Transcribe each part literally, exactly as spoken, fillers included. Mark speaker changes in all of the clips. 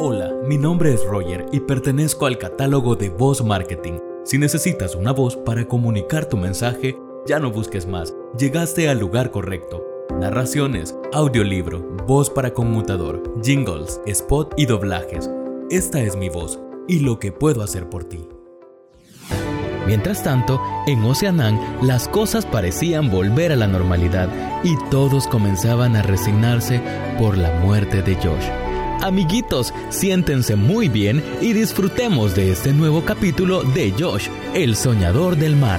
Speaker 1: Hola, mi nombre es Roger y pertenezco al catálogo de Voz Marketing. Si necesitas una voz para comunicar tu mensaje, ya no busques más, llegaste al lugar correcto. Narraciones, audiolibro, voz para conmutador, jingles, spot y doblajes. Esta es mi voz y lo que puedo hacer por ti.
Speaker 2: Mientras tanto, en Oceanán, las cosas parecían volver a la normalidad y todos comenzaban a resignarse por la muerte de Josh. Amiguitos, siéntense muy bien y disfrutemos de este nuevo capítulo de Josh, el soñador del mar.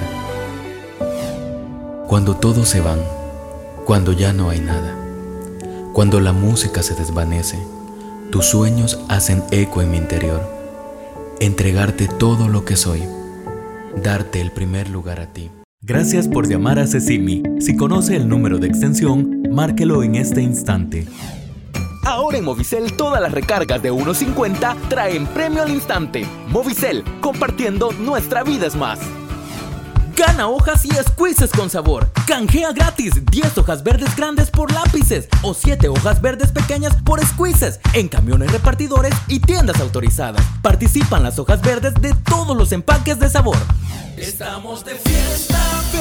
Speaker 3: Cuando todos se van, cuando ya no hay nada, cuando la música se desvanece, tus sueños hacen eco en mi interior. Entregarte todo lo que soy, darte el primer lugar a ti.
Speaker 1: Gracias por llamar a Cecimi. Si conoce el número de extensión, márquelo en este instante.
Speaker 4: Ahora en Movicel todas las recargas de uno cincuenta traen premio al instante. Movicel, compartiendo nuestra vida es más. Gana hojas y squeezes con sabor. Canjea gratis diez hojas verdes grandes por lápices o siete hojas verdes pequeñas por squeezes en camiones repartidores y tiendas autorizadas. Participan las hojas verdes de todos los empaques de sabor.
Speaker 5: Estamos de fiesta.